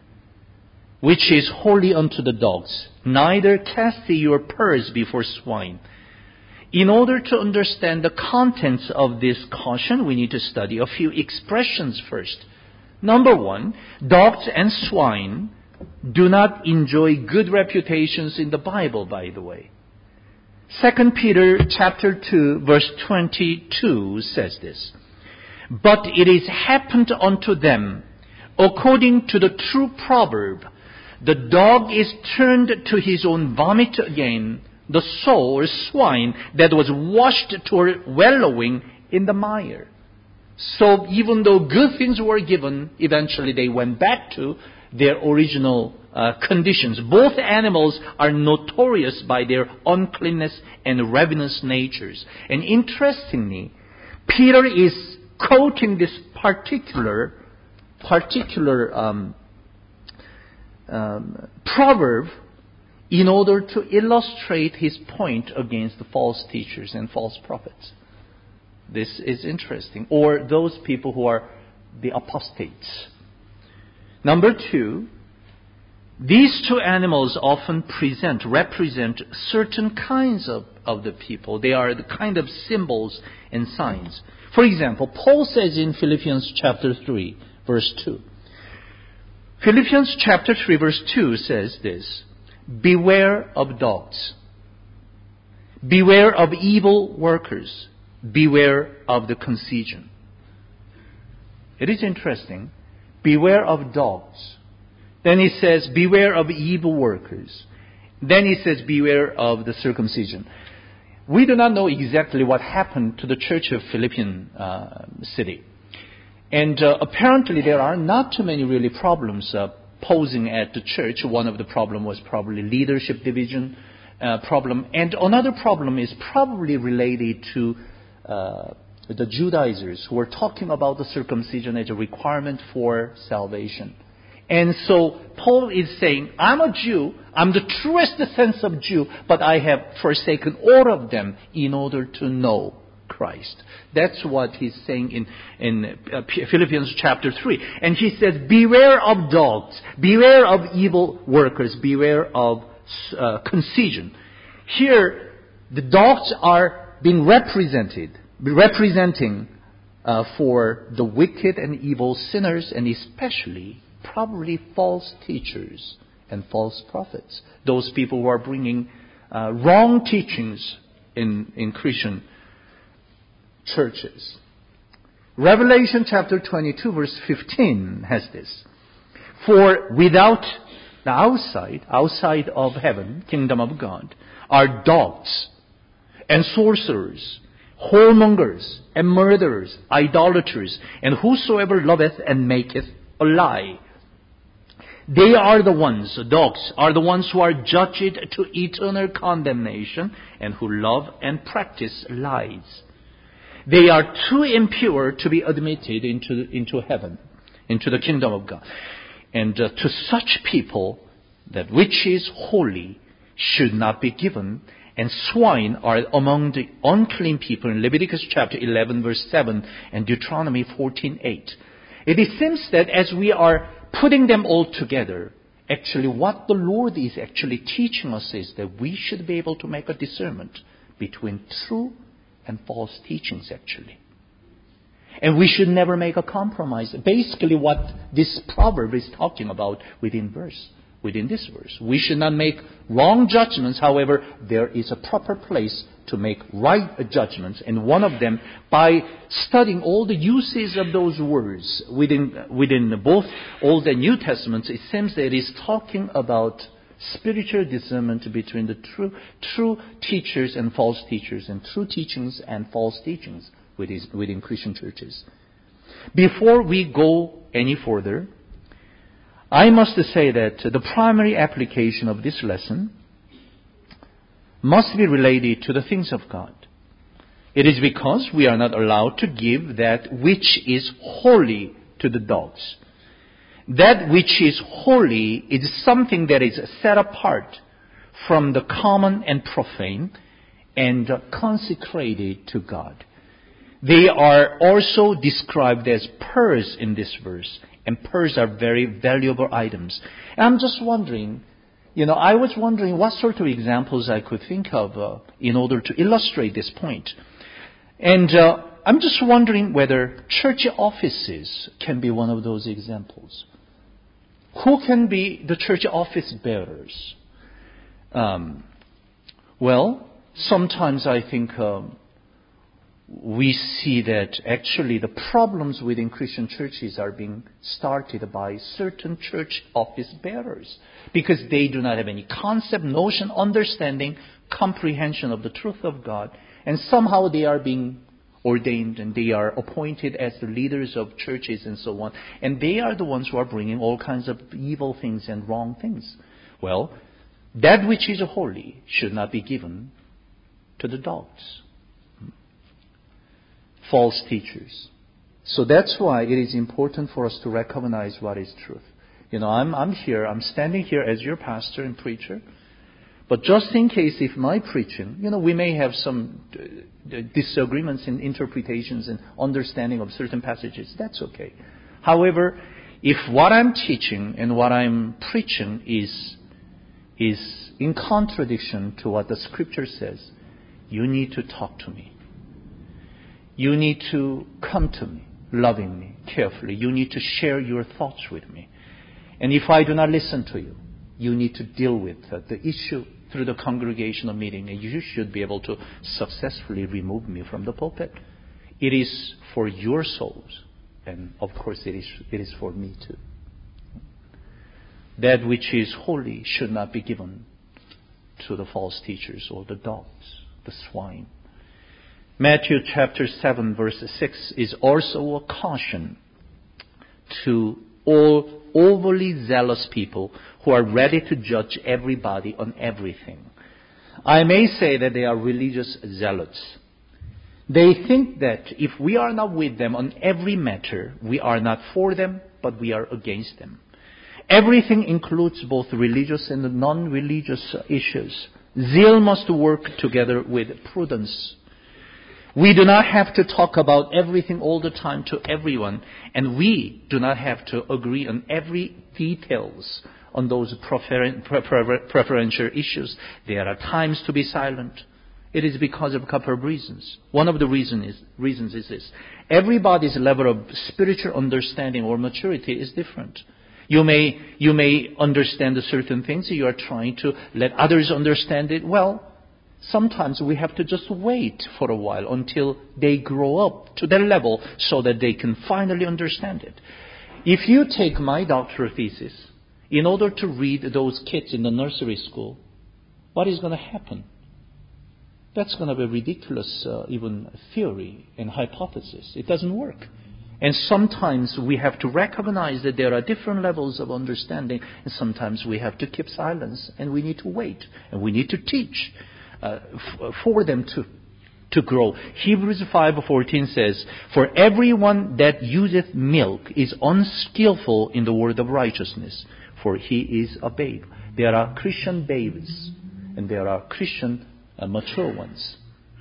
S1: which is holy unto the dogs. Neither cast ye your pearls before swine. In order to understand the contents of this caution, we need to study a few expressions first. Number one, dogs and swine do not enjoy good reputations in the Bible, by the way. Second Peter chapter two, verse twenty-two says this, "But it is happened unto them According to the true proverb, the dog is turned to his own vomit again, the sow or swine that was washed toward wallowing in the mire. So even though good things were given, eventually they went back to their original uh, conditions. Both animals are notorious by their uncleanness and ravenous natures. And interestingly, Peter is quoting this particular, particular um, um, proverb in order to illustrate his point against the false teachers and false prophets. This is interesting. Or those people who are the apostates. Number two, these two animals often present, represent certain kinds of, of the people. They are the kind of symbols and signs. For example, Paul says in Philippians chapter three, verse two. Philippians chapter three, verse two says this, beware of dogs. Beware of evil workers. Beware of the concision. It is interesting. Beware of dogs. Then he says, beware of evil workers. Then he says, beware of the circumcision. We do not know exactly what happened to the church of Philippian uh, city. And uh, apparently there are not too many really problems uh, posing at the church. One of the problems was probably leadership division uh, problem. And another problem is probably related to uh, the Judaizers who were talking about the circumcision as a requirement for salvation. And so Paul is saying, I'm a Jew, I'm the truest sense of Jew, but I have forsaken all of them in order to know Christ. That's what he's saying in, in uh, Philippians chapter three. And he says, beware of dogs, beware of evil workers, beware of uh, concision. Here, the dogs are being represented, representing uh, for the wicked and evil sinners, and especially probably false teachers and false prophets. Those people who are bringing uh, wrong teachings in, in Christian churches. Revelation chapter twenty-two verse fifteen has this. For without the outside, outside of heaven, kingdom of God, are dogs and sorcerers, whoremongers and murderers, idolaters, and whosoever loveth and maketh a lie. They are the ones, the dogs, are the ones who are judged to eternal condemnation and who love and practice lies. They are too impure to be admitted into, into heaven, into the kingdom of God. And uh, to such people, that which is holy should not be given, and swine are among the unclean people in Leviticus chapter eleven verse seven and Deuteronomy fourteen eight. It seems that as we are putting them all together, actually what the Lord is actually teaching us is that we should be able to make a discernment between true and false teachings actually. And we should never make a compromise. Basically what this proverb is talking about within verse, within this verse. We should not make wrong judgments. However, there is a proper place to make right judgments. And one of them, by studying all the uses of those words within, within both Old and New Testaments, it seems that it is talking about spiritual discernment between the true, true teachers and false teachers, and true teachings and false teachings within, within Christian churches. Before we go any further, I must say that the primary application of this lesson must be related to the things of God. It is because we are not allowed to give that which is holy to the dogs. That which is holy is something that is set apart from the common and profane and consecrated to God. They are also described as pearls in this verse, and pearls are very valuable items. And I'm just wondering, you know, I was wondering what sort of examples I could think of uh, in order to illustrate this point. And uh, I'm just wondering whether church offices can be one of those examples. Who can be the church office bearers? Um, well, sometimes I think um, we see that actually the problems within Christian churches are being started by certain church office bearers because they do not have any concept, notion, understanding, comprehension of the truth of God. And somehow they are being ordained and they are appointed as the leaders of churches and so on. And they are the ones who are bringing all kinds of evil things and wrong things. Well, that which is holy should not be given to the dogs. False teachers. So that's why it is important for us to recognize what is truth. You know, I'm, I'm here, I'm standing here as your pastor and preacher. But just in case if my preaching, you know, we may have some uh, disagreements in interpretations and understanding of certain passages. That's okay. However, if what I'm teaching and what I'm preaching is, is in contradiction to what the Scripture says, you need to talk to me. You need to come to me, loving me, carefully. You need to share your thoughts with me. And if I do not listen to you, you need to deal with uh, the issue through the congregational meeting, and you should be able to successfully remove me from the pulpit. It is for your souls, and of course it is, it is for me too. That which is holy should not be given to the false teachers or the dogs, the swine. Matthew chapter seven verse six is also a caution to all overly zealous people who are ready to judge everybody on everything. I may say that they are religious zealots. They think that if we are not with them on every matter, we are not for them, but we are against them. Everything includes both religious and non-religious issues. Zeal must work together with prudence. We do not have to talk about everything all the time to everyone, and we do not have to agree on every details on those preferen- prefer- preferential issues. There are times to be silent. It is because of a couple of reasons. One of the reason is, reasons is this. Everybody's level of spiritual understanding or maturity is different. You may, you may understand certain things. You are trying to let others understand it well. Sometimes we have to just wait for a while until they grow up to that level so that they can finally understand it. If you take my doctoral thesis, in order to read those kids in the nursery school, what is going to happen? That's going to be ridiculous, uh, even theory and hypothesis. It doesn't work. And sometimes we have to recognize that there are different levels of understanding, and sometimes we have to keep silence, and we need to wait, and we need to teach. Uh, f- for them to to grow. Hebrews five fourteen says, "For everyone that useth milk is unskillful in the word of righteousness, for he is a babe." There are Christian babes, and there are Christian uh, mature ones.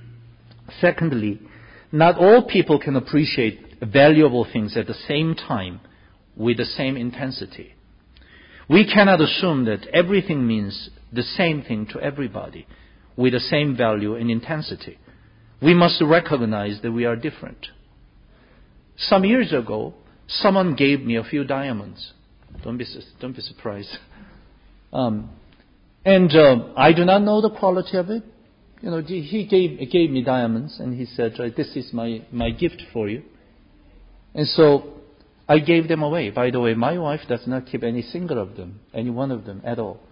S1: Secondly, not all people can appreciate valuable things at the same time with the same intensity. We cannot assume that everything means the same thing to everybody, with the same value and intensity. We must recognize that we are different. Some years ago, someone gave me a few diamonds. Don't be, don't be surprised. Um, and uh, I do not know the quality of it. You know, he gave, gave me diamonds, and he said, "This is my, my gift for you." And so I gave them away. By the way, my wife does not keep any single of them, any one of them at all.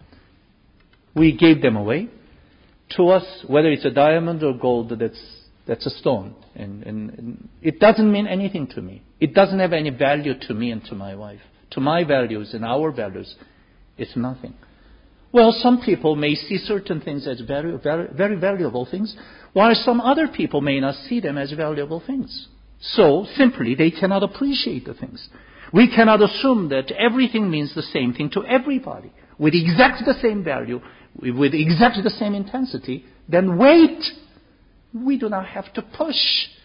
S1: We gave them away. To us, whether it's a diamond or gold, that's that's a stone. And, and, and it doesn't mean anything to me. It doesn't have any value to me and to my wife. To my values and our values, it's nothing. Well, some people may see certain things as very, very, very valuable things, while some other people may not see them as valuable things. So, simply, they cannot appreciate the things. We cannot assume that everything means the same thing to everybody, with exactly the same value, with exactly the same intensity. Then wait. We do not have to push.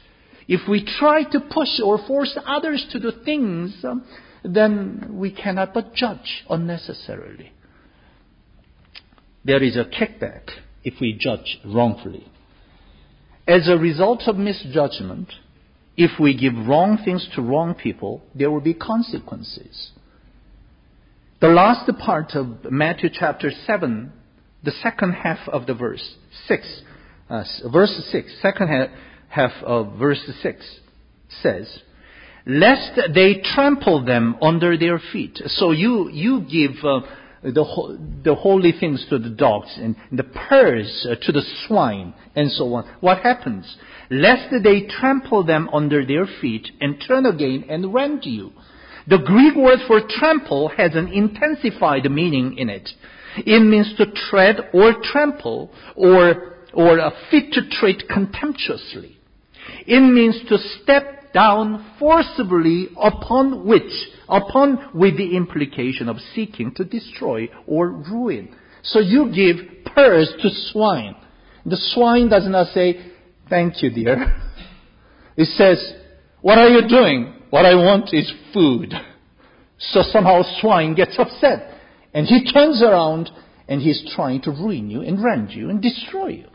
S1: If we try to push or force others to do things, um, then we cannot but judge unnecessarily. There is a kickback if we judge wrongfully. As a result of misjudgment, if we give wrong things to wrong people, there will be consequences. The last part of Matthew chapter seven, the second half of the verse, six, uh, verse six, second half, half of verse six says, lest they trample them under their feet. So you, you give uh, the, the holy things to the dogs and the pearls uh, to the swine and so on. What happens? Lest they trample them under their feet and turn again and rend you. The Greek word for trample has an intensified meaning in it. It means to tread or trample or, or uh, fit to treat contemptuously. It means to step down forcibly upon which, upon with the implication of seeking to destroy or ruin. So you give pearls to swine. The swine does not say, thank you, dear. It says, what are you doing? What I want is food. So somehow swine gets upset. And he turns around and he's trying to ruin you and rend you and destroy you.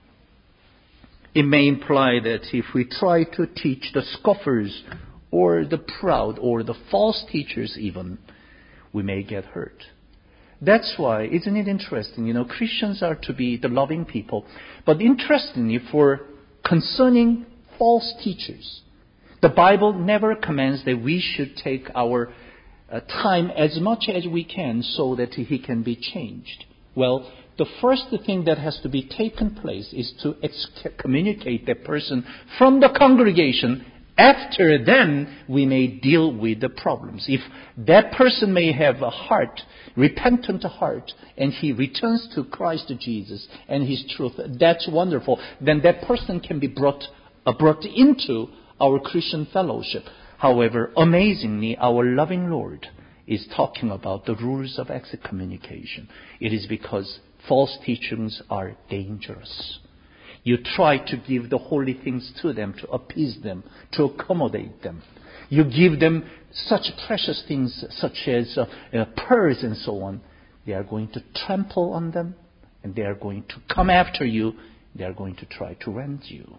S1: It may imply that if we try to teach the scoffers or the proud or the false teachers even, we may get hurt. That's why, isn't it interesting? You know, Christians are to be the loving people. But interestingly, for concerning false teachers, the Bible never commands that we should take our uh, time as much as we can so that he can be changed. Well, the first thing that has to be taken place is to excommunicate that person from the congregation. After then, we may deal with the problems. If that person may have a heart, repentant heart, and he returns to Christ Jesus and his truth, that's wonderful. Then that person can be brought, uh, brought into our Christian fellowship. However, amazingly, our loving Lord is talking about the rules of excommunication. It is because false teachings are dangerous. You try to give the holy things to them, to appease them, to accommodate them. You give them such precious things such as uh, uh, pearls and so on. They are going to trample on them, and they are going to come after you. They are going to try to rend you.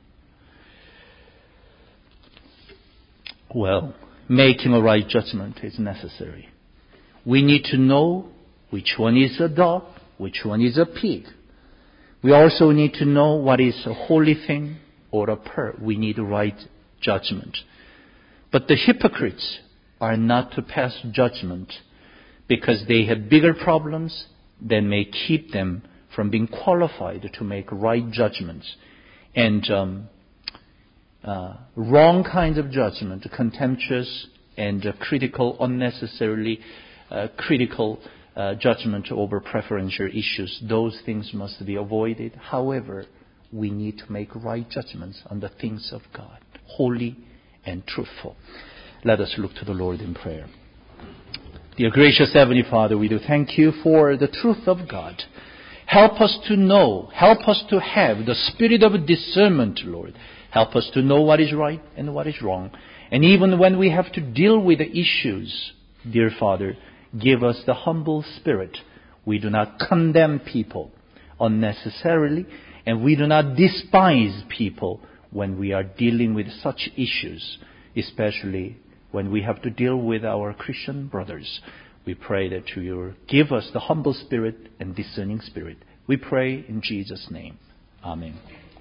S1: Well, making a right judgment is necessary. We need to know which one is a dog, which one is a pig. We also need to know what is a holy thing or a pearl. We need right judgment. But the hypocrites are not to pass judgment because they have bigger problems that may keep them from being qualified to make right judgments. And um, uh, wrong kinds of judgment, contemptuous and uh, critical, unnecessarily uh, critical Uh, judgment over preferential issues, those things must be avoided. However, we need to make right judgments on the things of God, holy and truthful. Let us look to the Lord in prayer. Dear gracious Heavenly Father, we do thank you for the truth of God. Help us to know, help us to have the spirit of discernment, Lord. Help us to know what is right and what is wrong. And even when we have to deal with the issues, dear Father, give us the humble spirit. We do not condemn people unnecessarily, and we do not despise people when we are dealing with such issues, especially when we have to deal with our Christian brothers. We pray that you will give us the humble spirit and discerning spirit. We pray in Jesus' name. Amen.